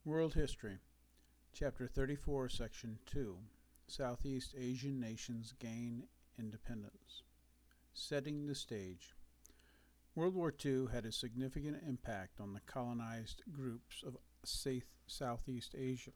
World History, Chapter 34, Section 2, Southeast Asian Nations Gain Independence. Setting the stage. World War II had a significant impact on the colonized groups of Southeast Asia.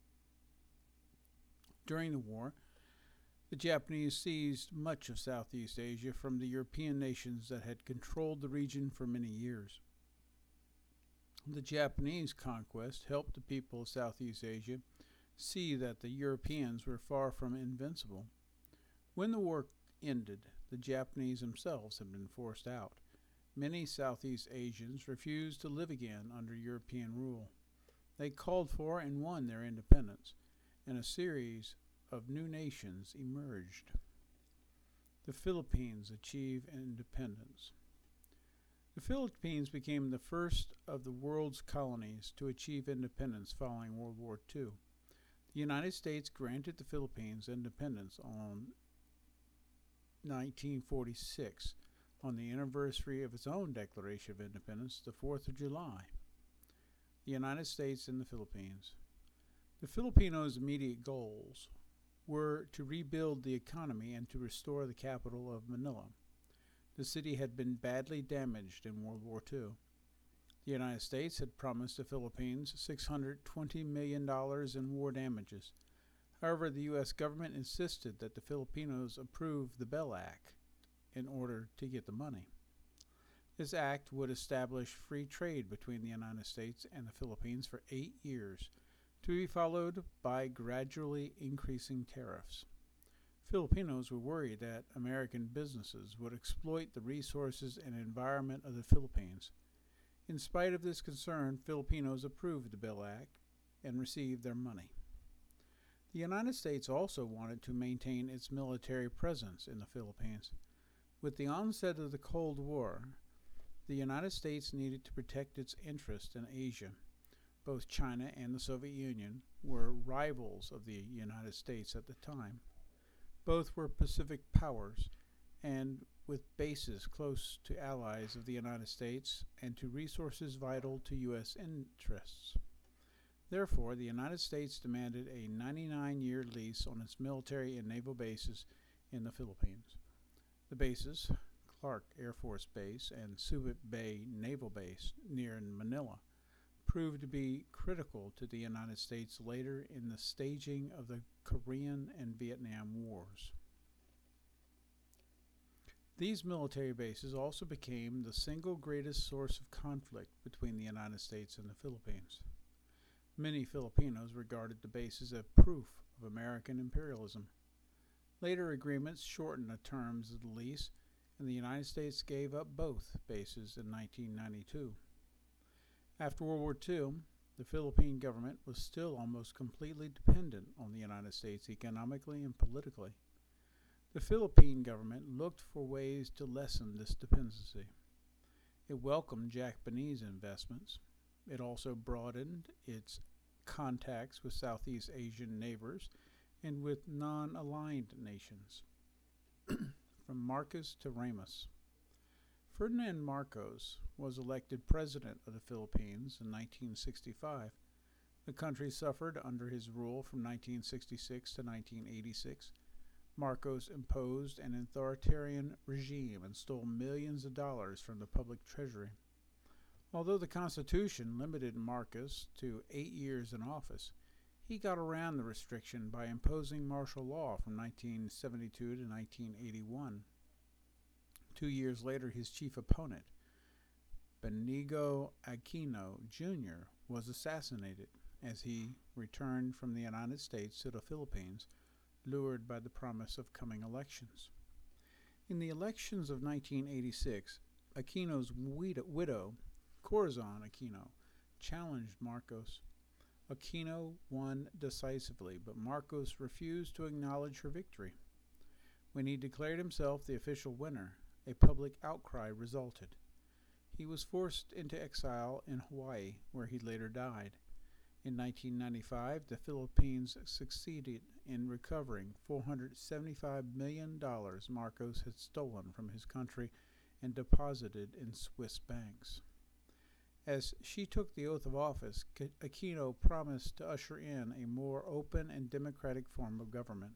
During the war, the Japanese seized much of Southeast Asia from the European nations that had controlled the region for many years. The Japanese conquest helped the people of Southeast Asia see that the Europeans were far from invincible. When the war ended, the Japanese themselves had been forced out. Many Southeast Asians refused to live again under European rule. They called for and won their independence, and a series of new nations emerged. The Philippines achieved independence. The Philippines became the first of the world's colonies to achieve independence following World War II. The United States granted the Philippines independence on 1946, on the anniversary of its own Declaration of Independence, the 4th of July. The United States and the Philippines. The Filipinos' immediate goals were to rebuild the economy and to restore the capital of Manila. The city had been badly damaged in World War II. The United States had promised the Philippines $620 million in war damages. However, the U.S. government insisted that the Filipinos approve the Bell Act in order to get the money. This act would establish free trade between the United States and the Philippines for 8 years, to be followed by gradually increasing tariffs. Filipinos were worried that American businesses would exploit the resources and environment of the Philippines. In spite of this concern, Filipinos approved the Bell Act and received their money. The United States also wanted to maintain its military presence in the Philippines. With the onset of the Cold War, the United States needed to protect its interests in Asia. Both China and the Soviet Union were rivals of the United States at the time. Both were Pacific powers, and with bases close to allies of the United States and to resources vital to U.S. interests. Therefore, the United States demanded a 99-year lease on its military and naval bases in the Philippines. The bases, Clark Air Force Base and Subic Bay Naval Base near Manila, proved to be critical to the United States later in the staging of the Korean and Vietnam Wars. These military bases also became the single greatest source of conflict between the United States and the Philippines. Many Filipinos regarded the bases as proof of American imperialism. Later agreements shortened the terms of the lease, and the United States gave up both bases in 1992. After World War II, the Philippine government was still almost completely dependent on the United States economically and politically. The Philippine government looked for ways to lessen this dependency. It welcomed Japanese investments. It also broadened its contacts with Southeast Asian neighbors and with non-aligned nations, from Marcos to Ramos. Ferdinand Marcos was elected president of the Philippines in 1965. The country suffered under his rule from 1966 to 1986. Marcos imposed an authoritarian regime and stole millions of dollars from the public treasury. Although the Constitution limited Marcos to 8 years in office, he got around the restriction by imposing martial law from 1972 to 1981. 2 years later, his chief opponent, Benigno Aquino Jr., was assassinated as he returned from the United States to the Philippines, lured by the promise of coming elections. In the elections of 1986, Aquino's widow, Corazon Aquino, challenged Marcos. Aquino won decisively, but Marcos refused to acknowledge her victory. When he declared himself the official winner, a public outcry resulted. He was forced into exile in Hawaii, where he later died. In 1995, the Philippines succeeded in recovering $475 million Marcos had stolen from his country and deposited in Swiss banks. As she took the oath of office, Aquino promised to usher in a more open and democratic form of government.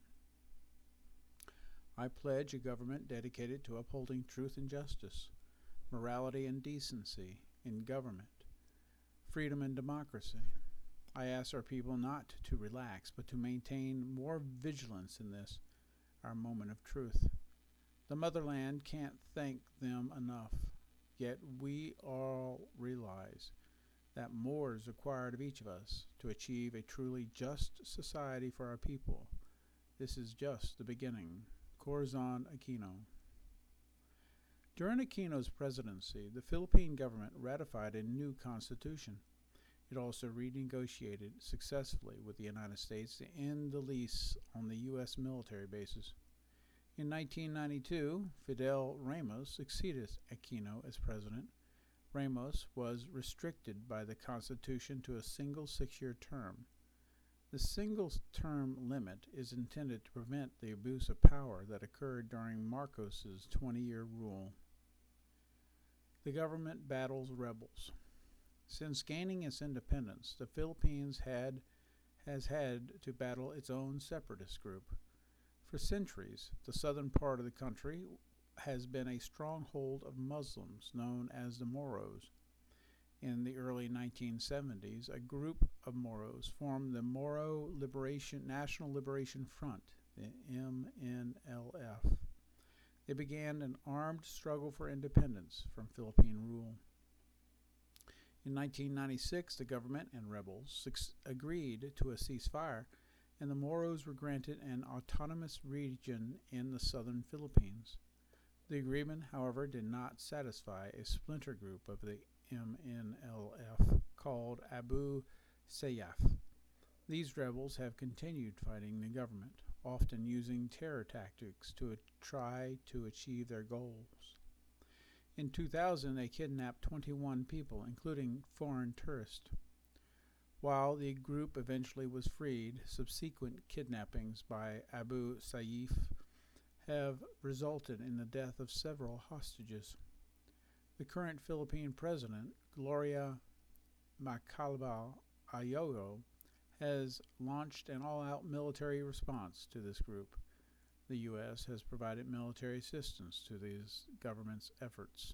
I pledge a government dedicated to upholding truth and justice, morality and decency in government, freedom and democracy. I ask our people not to relax, but to maintain more vigilance in this, our moment of truth. The motherland can't thank them enough, yet we all realize that more is required of each of us to achieve a truly just society for our people. This is just the beginning. Corazon Aquino. During Aquino's presidency, the Philippine government ratified a new constitution. It also renegotiated successfully with the United States to end the lease on the U.S. military bases. In 1992, Fidel Ramos succeeded Aquino as president. Ramos was restricted by the Constitution to a single 6-year term. The single-term limit is intended to prevent the abuse of power that occurred during Marcos's 20-year rule. The government battles rebels. Since gaining its independence, the Philippines has had to battle its own separatist group. For centuries, the southern part of the country has been a stronghold of Muslims known as the Moros. In the early 1970s, a group of Moros formed the Moro National Liberation Front, the MNLF. They began an armed struggle for independence from Philippine rule. In 1996, the government and rebels agreed to a ceasefire, and the Moros were granted an autonomous region in the southern Philippines. The agreement, however, did not satisfy a splinter group of the MNLF called Abu Sayyaf. These rebels have continued fighting the government, often using terror tactics to try to achieve their goals. In 2000, they kidnapped 21 people, including foreign tourists. While the group eventually was freed, subsequent kidnappings by Abu Sayyaf have resulted in the death of several hostages. The current Philippine president, Gloria Macapagal-Arroyo, has launched an all-out military response to this group. The U.S. has provided military assistance to these government's efforts.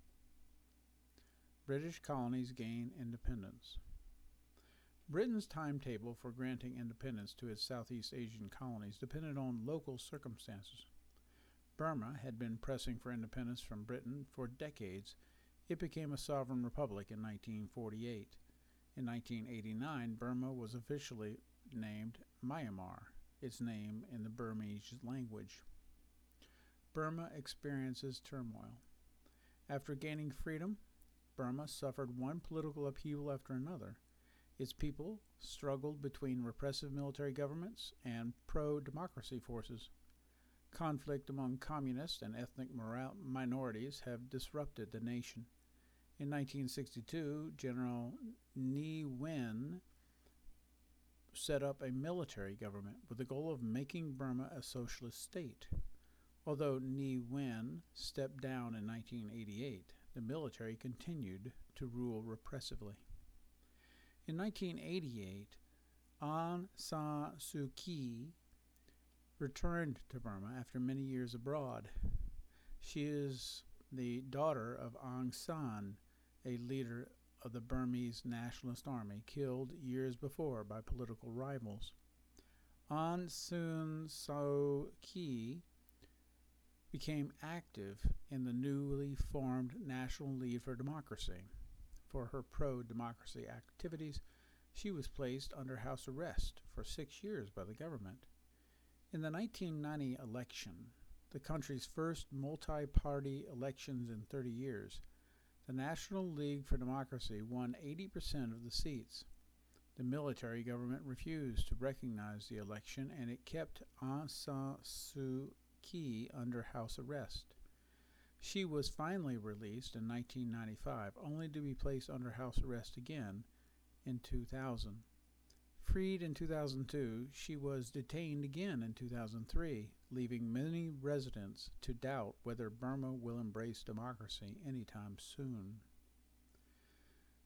British colonies gain independence. Britain's timetable for granting independence to its Southeast Asian colonies depended on local circumstances. Burma had been pressing for independence from Britain for decades. It became a sovereign republic in 1948. In 1989, Burma was officially named Myanmar, its name in the Burmese language. Burma experiences turmoil. After gaining freedom, Burma suffered one political upheaval after another. Its people struggled between repressive military governments and pro-democracy forces. Conflict among communist and ethnic minorities have disrupted the nation. In 1962, General Ne Win set up a military government with the goal of making Burma a socialist state. Although Ne Win stepped down in 1988, the military continued to rule repressively. In 1988, Aung San Suu Kyi returned to Burma after many years abroad. She is the daughter of Aung San, a leader of the Burmese Nationalist Army, killed years before by political rivals. Aung San Suu Kyi became active in the newly formed National League for Democracy. For her pro-democracy activities, she was placed under house arrest for 6 years by the government. In the 1990 election, the country's first multi-party elections in 30 years, the National League for Democracy won 80% of the seats. The military government refused to recognize the election, and it kept Aung San Suu Kyi under house arrest. She was finally released in 1995, only to be placed under house arrest again in 2000. Freed in 2002, she was detained again in 2003, leaving many residents to doubt whether Burma will embrace democracy anytime soon.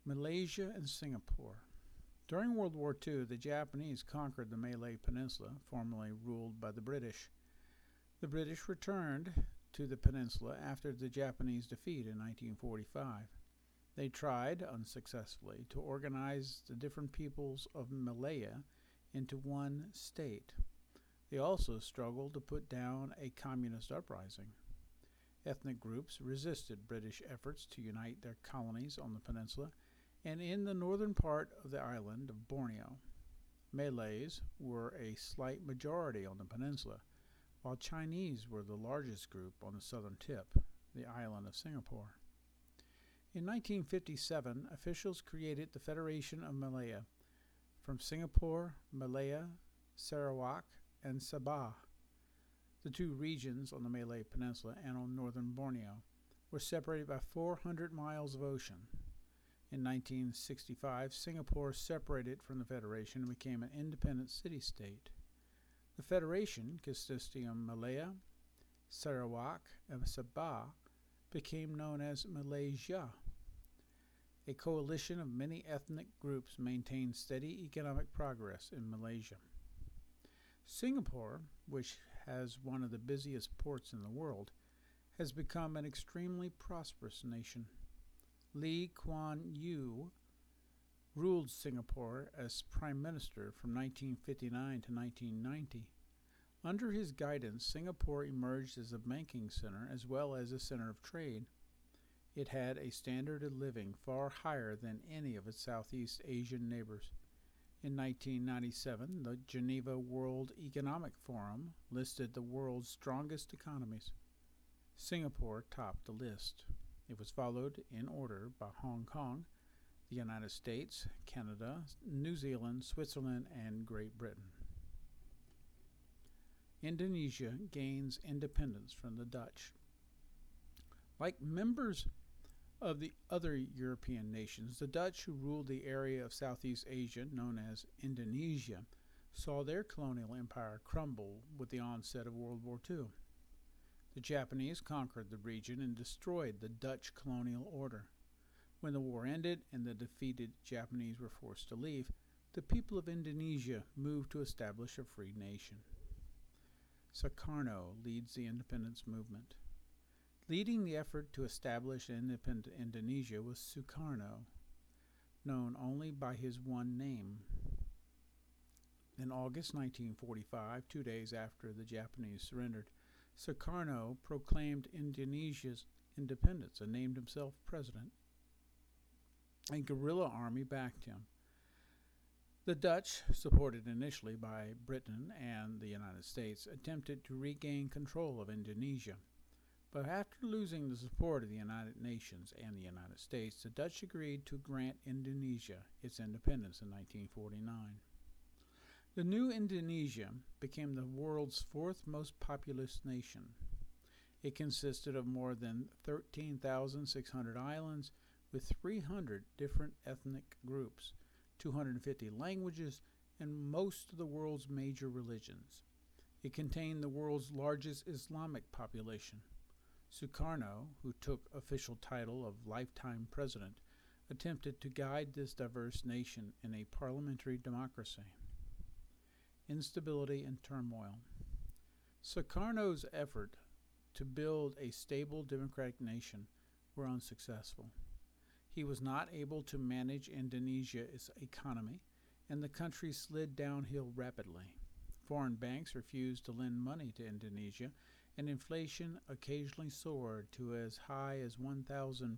Malaysia and Singapore. During World War II, the Japanese conquered the Malay Peninsula, formerly ruled by the British. The British returned to the peninsula after the Japanese defeat in 1945. They tried, unsuccessfully, to organize the different peoples of Malaya into one state. They also struggled to put down a communist uprising. Ethnic groups resisted British efforts to unite their colonies on the peninsula and in the northern part of the island of Borneo. Malays were a slight majority on the peninsula, while Chinese were the largest group on the southern tip, the island of Singapore. In 1957, officials created the Federation of Malaya from Singapore, Malaya, Sarawak, and Sabah. The two regions on the Malay Peninsula and on northern Borneo were separated by 400 miles of ocean. In 1965, Singapore separated from the Federation and became an independent city-state. The Federation, consisting of Malaya, Sarawak, and Sabah, became known as Malaysia. A coalition of many ethnic groups maintained steady economic progress in Malaysia. Singapore, which has one of the busiest ports in the world, has become an extremely prosperous nation. Lee Kuan Yew ruled Singapore as Prime Minister from 1959 to 1990. Under his guidance, Singapore emerged as a banking center as well as a center of trade. It had a standard of living far higher than any of its Southeast Asian neighbors. In 1997, the Geneva World Economic Forum listed the world's strongest economies. Singapore topped the list. It was followed in order by Hong Kong, the United States, Canada, New Zealand, Switzerland, and Great Britain. Indonesia gains independence from the Dutch. Like members of the other European nations, the Dutch, who ruled the area of Southeast Asia known as Indonesia, saw their colonial empire crumble with the onset of World War II. The Japanese conquered the region and destroyed the Dutch colonial order. When the war ended and the defeated Japanese were forced to leave, the people of Indonesia moved to establish a free nation. Sukarno leads the independence movement. Leading the effort to establish independent Indonesia was Sukarno, known only by his one name. In August 1945, 2 days after the Japanese surrendered, Sukarno proclaimed Indonesia's independence and named himself president. A guerrilla army backed him. The Dutch, supported initially by Britain and the United States, attempted to regain control of Indonesia. But after losing the support of the United Nations and the United States, the Dutch agreed to grant Indonesia its independence in 1949. The new Indonesia became the world's fourth most populous nation. It consisted of more than 13,600 islands with 300 different ethnic groups, 250 languages, and most of the world's major religions. It contained the world's largest Islamic population. Sukarno, who took official title of lifetime president, attempted to guide this diverse nation in a parliamentary democracy. Instability and turmoil. Sukarno's effort to build a stable democratic nation were unsuccessful. He was not able to manage Indonesia's economy, and the country slid downhill rapidly. Foreign banks refused to lend money to Indonesia, and inflation occasionally soared to as high as 1,000%.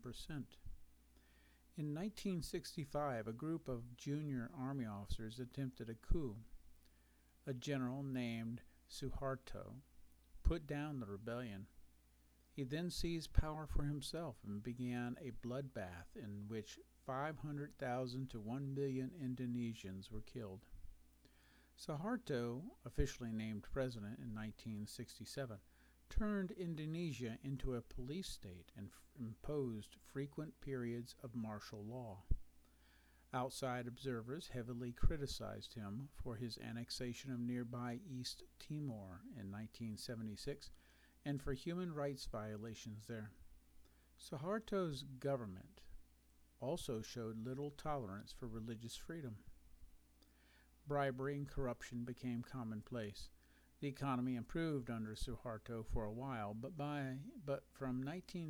In 1965, a group of junior army officers attempted a coup. A general named Suharto put down the rebellion. He then seized power for himself and began a bloodbath in which 500,000 to 1 million Indonesians were killed. Suharto, officially named president in 1967, turned Indonesia into a police state and imposed frequent periods of martial law. Outside observers heavily criticized him for his annexation of nearby East Timor in 1976 and for human rights violations there. Suharto's government also showed little tolerance for religious freedom. Bribery and corruption became commonplace. The economy improved under Suharto for a while, but from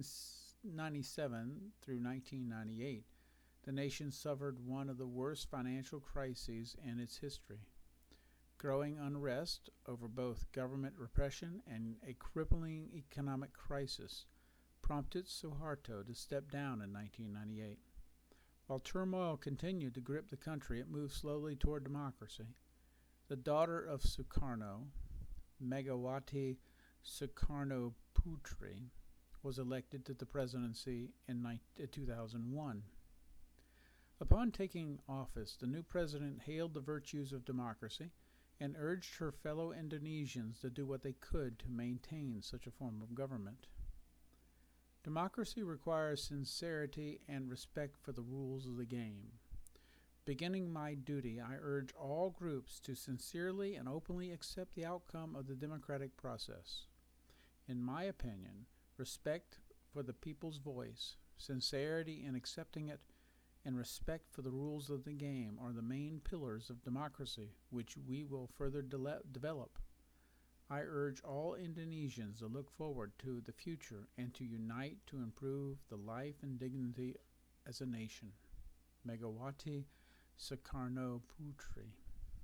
1997 through 1998, the nation suffered one of the worst financial crises in its history. Growing unrest over both government repression and a crippling economic crisis prompted Suharto to step down in 1998. While turmoil continued to grip the country, it moved slowly toward democracy. The daughter of Sukarno, Megawati Sukarno-Putri, was elected to the presidency in 2001. Upon taking office, the new president hailed the virtues of democracy and urged her fellow Indonesians to do what they could to maintain such a form of government. Democracy requires sincerity and respect for the rules of the game. Beginning my duty, I urge all groups to sincerely and openly accept the outcome of the democratic process. In my opinion, respect for the people's voice, sincerity in accepting it, and respect for the rules of the game are the main pillars of democracy, which we will further develop. I urge all Indonesians to look forward to the future and to unite to improve the life and dignity as a nation. Megawati Sukarno-Putri.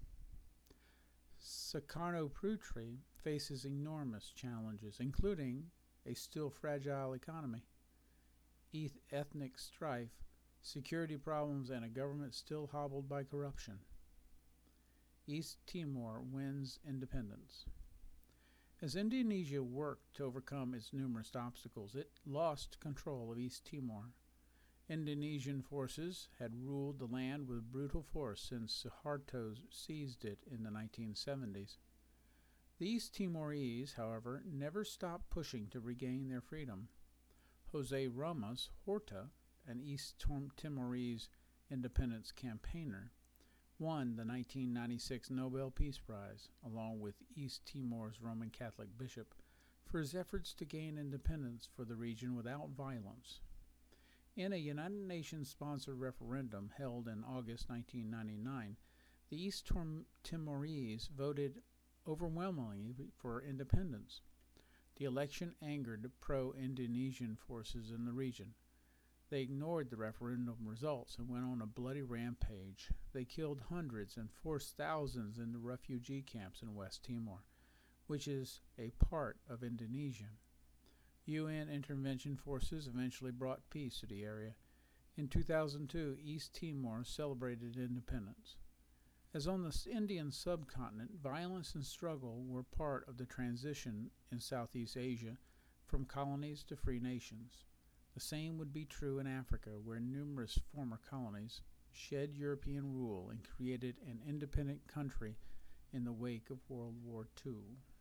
Sukarno-Putri faces enormous challenges, including a still fragile economy, ethnic strife, security problems, and a government still hobbled by corruption. East Timor wins independence. As Indonesia worked to overcome its numerous obstacles, it lost control of East Timor. Indonesian forces had ruled the land with brutal force since Suharto seized it in the 1970s. The East Timorese, however, never stopped pushing to regain their freedom. Jose Ramos Horta, an East Timorese independence campaigner, won the 1996 Nobel Peace Prize, along with East Timor's Roman Catholic bishop, for his efforts to gain independence for the region without violence. In a United Nations-sponsored referendum held in August 1999, the East Timorese voted overwhelmingly for independence. The election angered pro-Indonesian forces in the region. They ignored the referendum results and went on a bloody rampage. They killed hundreds and forced thousands into refugee camps in West Timor, which is a part of Indonesia. UN intervention forces eventually brought peace to the area. In 2002, East Timor celebrated independence. As on the Indian subcontinent, violence and struggle were part of the transition in Southeast Asia from colonies to free nations. The same would be true in Africa, where numerous former colonies shed European rule and created an independent country in the wake of World War II.